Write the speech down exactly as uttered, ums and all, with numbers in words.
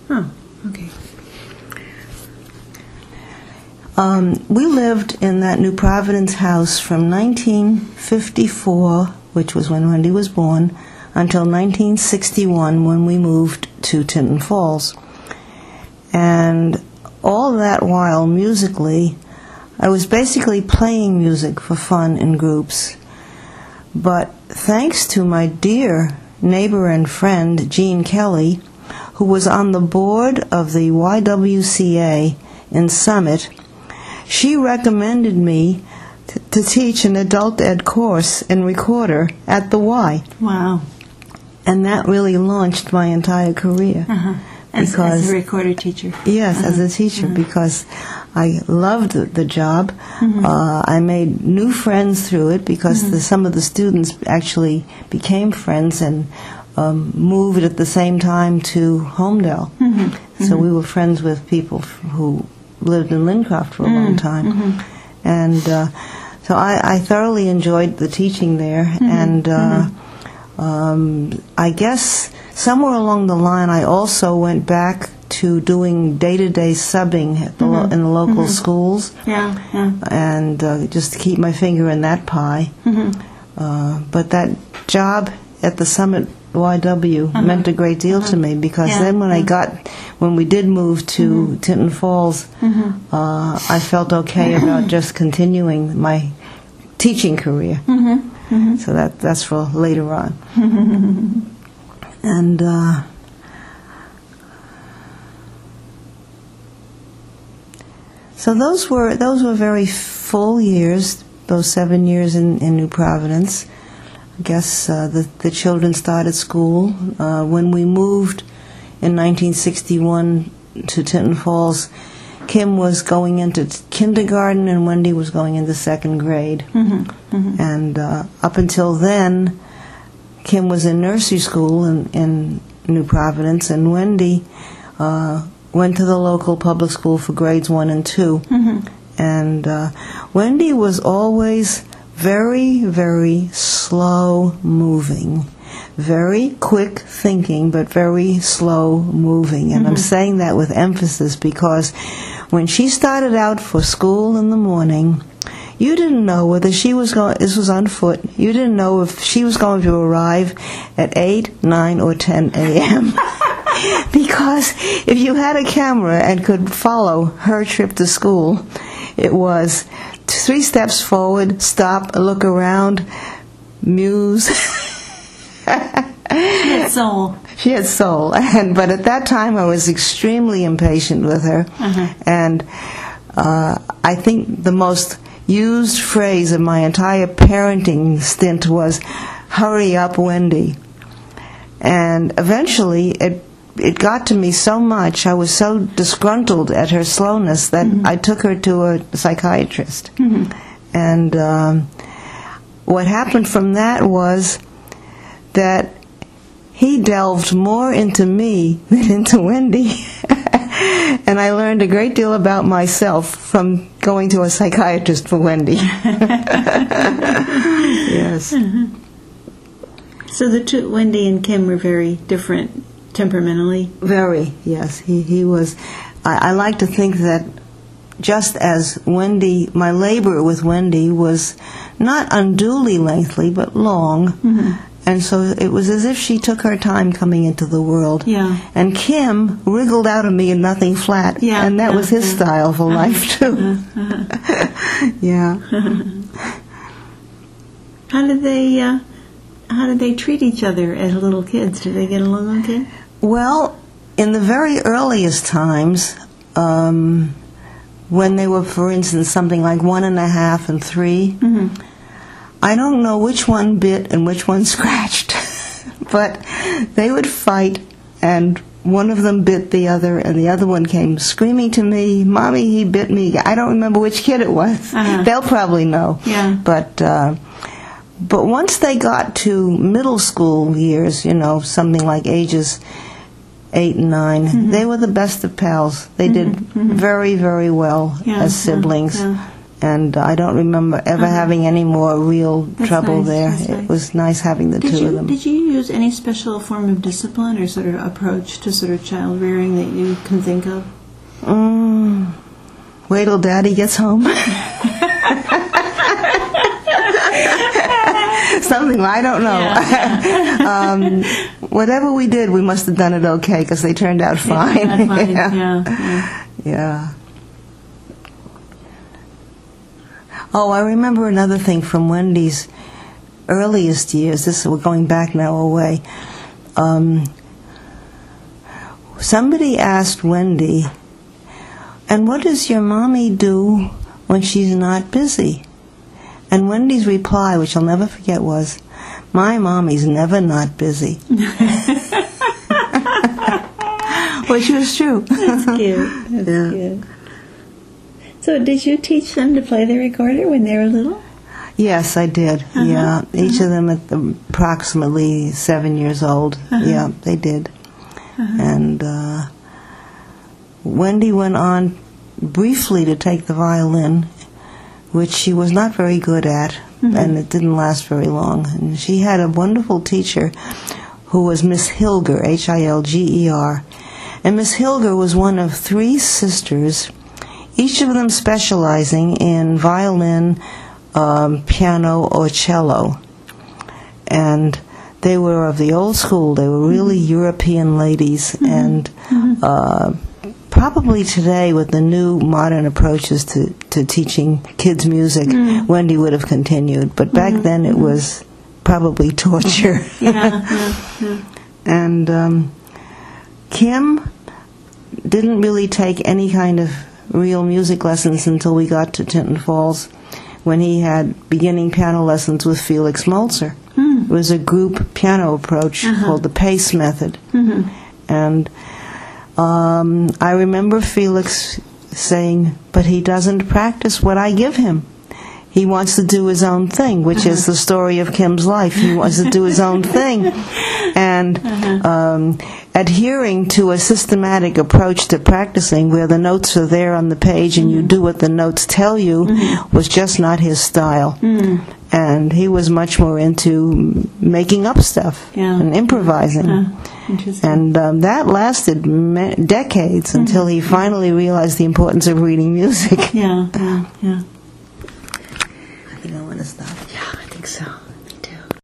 Oh, okay. Um, we lived in that New Providence house from nineteen fifty-four, which was when Wendy was born, until nineteen sixty-one when we moved to Tinton Falls. And all that while, musically, I was basically playing music for fun in groups. But thanks to my dear neighbor and friend, Jean Kelly, who was on the board of the Y W C A in Summit, she recommended me t- to teach an adult ed course in recorder at the Y. Wow. And that really launched my entire career. Uh-huh. As, because, as a recorder teacher. Yes, uh-huh. as a teacher, uh-huh. because I loved the, the job. Mm-hmm. Uh, I made new friends through it because mm-hmm. the, some of the students actually became friends and um, moved at the same time to Homedale. Mm-hmm. So mm-hmm. we were friends with people f- who lived in Lincroft for a mm-hmm. long time. Mm-hmm. And uh, so I, I thoroughly enjoyed the teaching there. Mm-hmm. And uh, mm-hmm. um, I guess somewhere along the line I also went back to doing day-to-day subbing at the mm-hmm. lo- in the local mm-hmm. schools. Yeah, yeah. And uh, just to keep my finger in that pie. Mm-hmm. Uh, but that job at the Summit Y W uh-huh. meant a great deal uh-huh. to me because yeah, then when yeah. I got, when we did move to mm-hmm. Tinton Falls, mm-hmm. uh, I felt okay about just continuing my teaching career. Mm-hmm. Mm-hmm. So that that's for later on. Mm-hmm. And uh, so those were those were very full years, those seven years in, in New Providence. I guess uh, the, the children started school. Uh, when we moved in nineteen sixty-one to Tinton Falls, Kim was going into kindergarten and Wendy was going into second grade. Mm-hmm. Mm-hmm. And uh, up until then, Kim was in nursery school in, in New Providence, and Wendy uh, went to the local public school for grades one and two. Mm-hmm. And uh, Wendy was always very, very slow moving, very quick thinking, but very slow moving. And mm-hmm. I'm saying that with emphasis because when she started out for school in the morning, you didn't know whether she was going, this was on foot, you didn't know if she was going to arrive at eight, nine, or ten a.m. Because if you had a camera and could follow her trip to school, it was three steps forward, stop, look around, muse. She had soul. She had soul. And, but at that time I was extremely impatient with her. Uh-huh. And uh, I think the most used phrase of my entire parenting stint was, "Hurry up, Wendy." And eventually it it got to me so much, I was so disgruntled at her slowness that mm-hmm. I took her to a psychiatrist. Mm-hmm. And um, what happened from that was that he delved more into me than into Wendy. And I learned a great deal about myself from going to a psychiatrist for Wendy. Yes. Mm-hmm. So the two, Wendy and Kim, were very different temperamentally? Very, yes. He he was. I, I like to think that just as Wendy, my labor with Wendy was not unduly lengthy, but long. Mm-hmm. And so it was as if she took her time coming into the world. Yeah. And Kim wriggled out of me in nothing flat. Yeah. And that yeah, was his yeah. style for uh-huh. life, too. Uh-huh. Yeah. How did they, uh, how did they treat each other as little kids? Did they get along okay? Well, in the very earliest times, um, when they were, for instance, something like one and a half and three, mm-hmm. I don't know which one bit and which one scratched, but they would fight, and one of them bit the other, and the other one came screaming to me, "Mommy, he bit me." I don't remember which kid it was. Uh-huh. They'll probably know. Yeah. But uh, but once they got to middle school years, you know, something like ages eight and nine, mm-hmm. they were the best of pals. They did mm-hmm. very, very well yeah, as siblings. Yeah, yeah. And I don't remember ever Uh-huh. having any more real That's trouble nice, there. that's It nice. was nice having the Did two you of them. did you use any special form of discipline or sort of approach to sort of child rearing that you can think of? Mm, wait till Daddy gets home. Something, I don't know. um, whatever we did, we must have done it okay because they turned out fine. Yeah, fine. yeah. Yeah, yeah. Yeah. Oh, I remember another thing from Wendy's earliest years. This we're going back now a way. Um, somebody asked Wendy, "And what does your mommy do when she's not busy?" And Wendy's reply, which I'll never forget, was, "My mommy's never not busy." Which was true. That's cute. That's Yeah. cute. So, did you teach them to play the recorder when they were little? Yes, I did. Uh-huh. Yeah, each of them at the, approximately seven years old. Uh-huh. Yeah, they did. Uh-huh. And uh, Wendy went on briefly to take the violin, which she was not very good at, Mm-hmm. and it didn't last very long. And she had a wonderful teacher who was Miss Hilger, H I L G E R. And Miss Hilger was one of three sisters, each of them specializing in violin, um, piano, or cello. And they were of the old school. They were really mm-hmm. European ladies. Mm-hmm. And mm-hmm. Uh, probably today, with the new modern approaches to, to teaching kids music, mm-hmm. Wendy would have continued. But back mm-hmm. then it was probably torture. yeah, yeah, yeah. And um, Kim didn't really take any kind of real music lessons until we got to Tinton Falls, when he had beginning piano lessons with Felix Molzer. Mm. It was a group piano approach uh-huh. called the PACE method. Mm-hmm. And um, I remember Felix saying, "But he doesn't practice what I give him. He wants to do his own thing," which uh-huh. is the story of Kim's life. He wants to do his own thing. And uh-huh. um, adhering to a systematic approach to practicing, where the notes are there on the page and mm-hmm. you do what the notes tell you, mm-hmm. was just not his style. Mm. And he was much more into making up stuff yeah. and improvising. Uh, and um, that lasted me- decades mm-hmm. until he finally realized the importance of reading music. Yeah, yeah, yeah. I think I want to stop. Yeah, I think so.